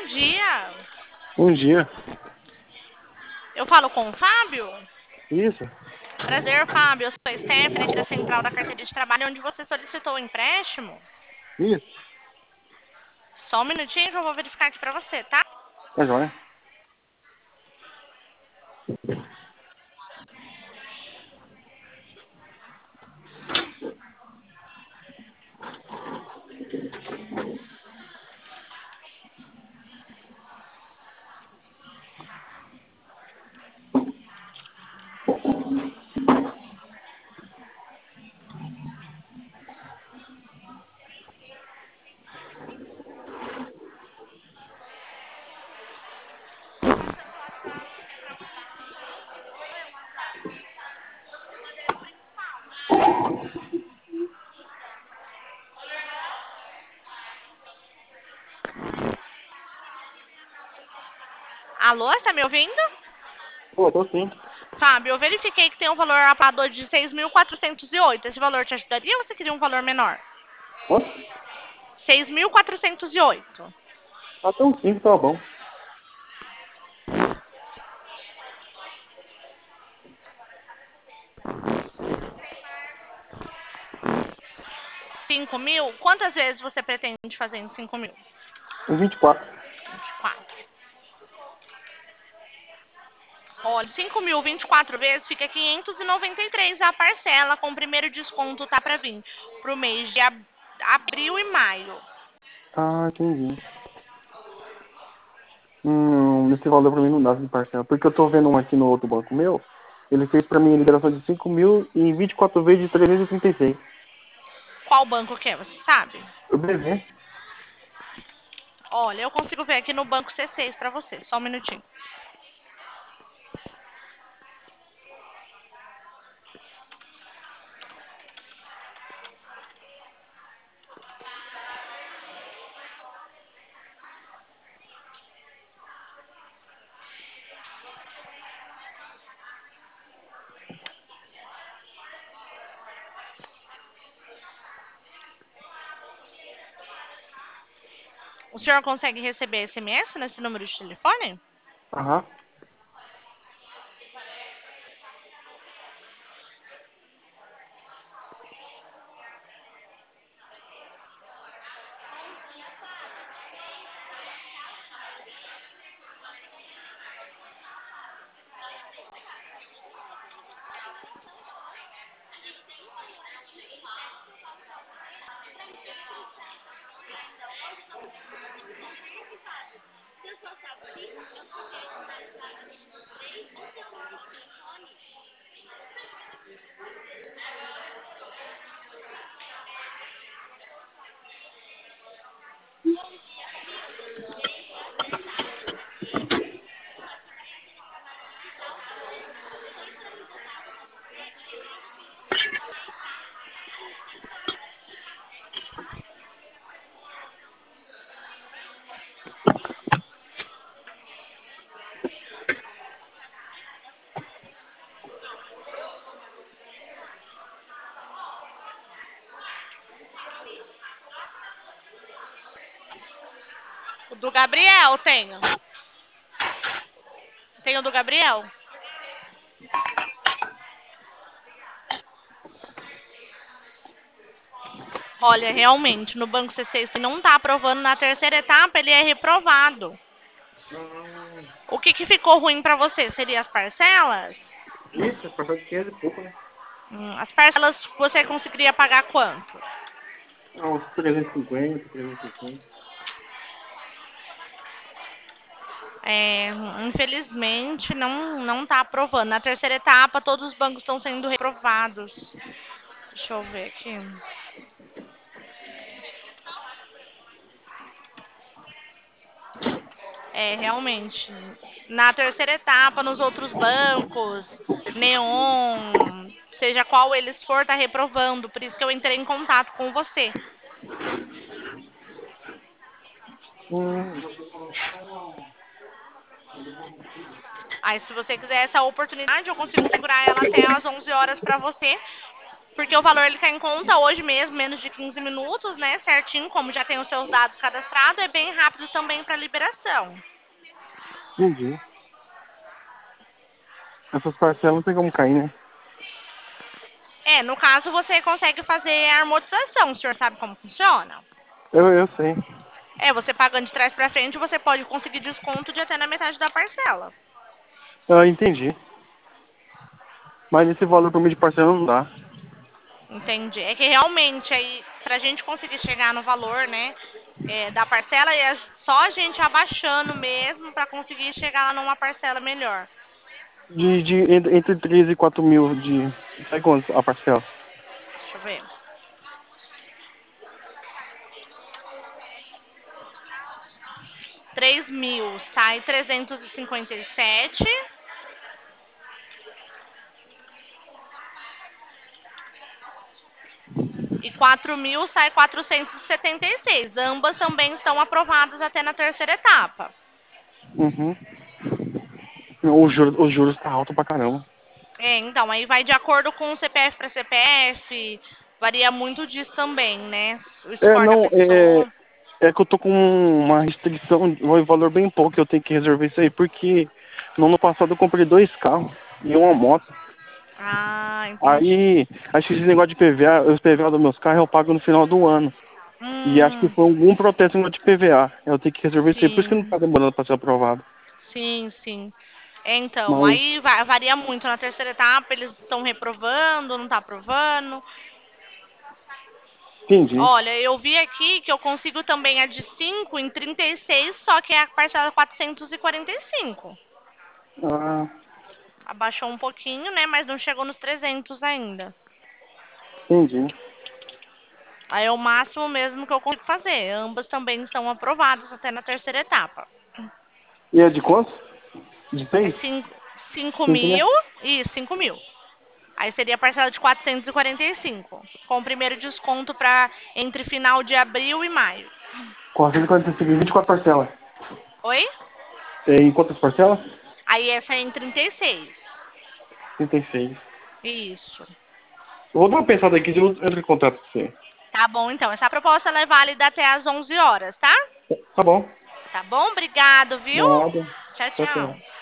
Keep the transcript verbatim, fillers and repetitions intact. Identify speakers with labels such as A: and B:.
A: dia.
B: Bom dia.
A: Eu falo com o Fábio?
B: Isso.
A: Prazer, Fábio. Eu sou a Stephanie, aqui da Central da Carteira de Trabalho, onde você solicitou o empréstimo.
B: Isso.
A: Só um minutinho que eu vou verificar aqui pra você, tá?
B: Tá joia.
A: Alô, está me ouvindo?
B: Pô, tô sim.
A: Fábio, eu verifiquei que tem um valor apador de seis mil quatrocentos e oito. Esse valor te ajudaria ou você queria um valor menor?
B: Quanto?
A: seis mil quatrocentos e oito.
B: Até um cinco tá bom.
A: cinco mil? Quantas vezes você pretende fazer em cinco mil?
B: Um vinte e quatro.
A: vinte e quatro. Olha, cinco mil, vinte e quatro vezes, fica quinhentos e noventa e três a parcela, com o primeiro desconto tá para vir pro mês de ab- abril e maio.
B: Ah, entendi. Hum, esse valor pra mim não dá de parcela. Porque eu tô vendo um aqui no outro banco meu. Ele fez pra mim a liberação de cinco mil e vinte e quatro vezes de trezentos e trinta e seis.
A: Qual banco que é, você sabe?
B: O B V.
A: Olha, eu consigo ver aqui no banco C seis para você, só um minutinho. O senhor consegue receber S M S nesse número de telefone?
B: Aham.
A: O do Gabriel, tenho. Tem o do Gabriel? Olha, realmente, no banco C seis que não está aprovando na terceira etapa, ele é reprovado.
B: Hum,
A: O que, que ficou ruim para você? Seria as parcelas?
B: isso, é parcela de quinhentos e pouco, né?
A: Hum, as parcelas você conseguiria pagar quanto?
B: Ah, uns trezentos e cinquenta, trezentos e cinquenta.
A: É, infelizmente, não não está aprovando. Na terceira etapa, todos os bancos estão sendo reprovados. Deixa eu ver aqui. É, realmente. Na terceira etapa, nos outros bancos, Neon, seja qual eles for, tá reprovando. Por isso que eu entrei em contato com você.
B: Hum,
A: Aí, se você quiser essa oportunidade, eu consigo segurar ela até às onze horas para você. Porque o valor ele cai em conta hoje mesmo, menos de quinze minutos, né? Certinho, como já tem os seus dados cadastrados, é bem rápido também para liberação.
B: Entendi. Essas parcelas não tem como cair, né?
A: É, no caso você consegue fazer a amortização, o senhor sabe como funciona?
B: Eu, eu sei.
A: É, você pagando de trás para frente, você pode conseguir desconto de até na metade da parcela.
B: Ah, entendi. Mas esse valor pra mim de parcela não dá.
A: Entendi. É que realmente aí, pra gente conseguir chegar no valor, né, é, da parcela, é só a gente abaixando mesmo pra conseguir chegar lá numa parcela melhor.
B: De, de, entre, entre três e quatro mil de. Sai quanto a parcela?
A: Deixa eu ver. Três mil sai trezentos e cinquenta e sete. E quatro mil sai quatrocentos e setenta e seis. Ambas também estão aprovadas até na terceira etapa.
B: Uhum. Os juros, os juros tá alto pra caramba.
A: É, então, aí vai de acordo com o C P F para C P F, varia muito disso também, né? O
B: É,
A: score da
B: não, é,
A: pessoa.
B: é que eu tô com uma restrição, um valor bem pouco, eu tenho que resolver isso aí, porque no ano passado eu comprei dois carros e uma moto.
A: Ah, entendi.
B: Aí, acho que esse negócio de P V A, os P V A dos meus carros eu pago no final do ano. E acho que
A: Hum,
B: foi algum protesto no de P V A. Eu tenho que resolver isso aí, por isso que não
A: sim,
B: tá demorando pra ser aprovado.
A: sim, sim. Então,
B: Mas,
A: aí va- varia muito. Na terceira etapa, eles estão reprovando, não tá aprovando.
B: entendi.
A: Olha, eu vi aqui que eu consigo também a de cinco em trinta e seis, só que é a parcela quatrocentos e quarenta e cinco.
B: Ah,
A: Abaixou um pouquinho, né? Mas não chegou nos trezentos ainda.
B: entendi.
A: Aí é o máximo mesmo que eu consigo fazer. Ambas também estão aprovadas até na terceira etapa.
B: E é de quanto? De
A: É
B: seis?
A: cinco
B: Cinco, né?
A: mil e cinco mil. Aí seria a parcela de quatrocentos e quarenta e cinco, com o primeiro desconto para entre final de abril e maio.
B: quatrocentos e quarenta e cinco, vinte e quatro parcelas.
A: Oi?
B: É, em quantas parcelas?
A: Aí essa é em trinta e seis.
B: trinta e seis.
A: Isso.
B: Eu vou dar uma pensada aqui, eu entro em contato com você.
A: Tá bom, então. Essa proposta ela é válida até às onze horas, tá?
B: Tá bom.
A: Tá bom? Obrigado, viu?
B: Nada.
A: Tchau,
B: Tchau, tchau.
A: tchau.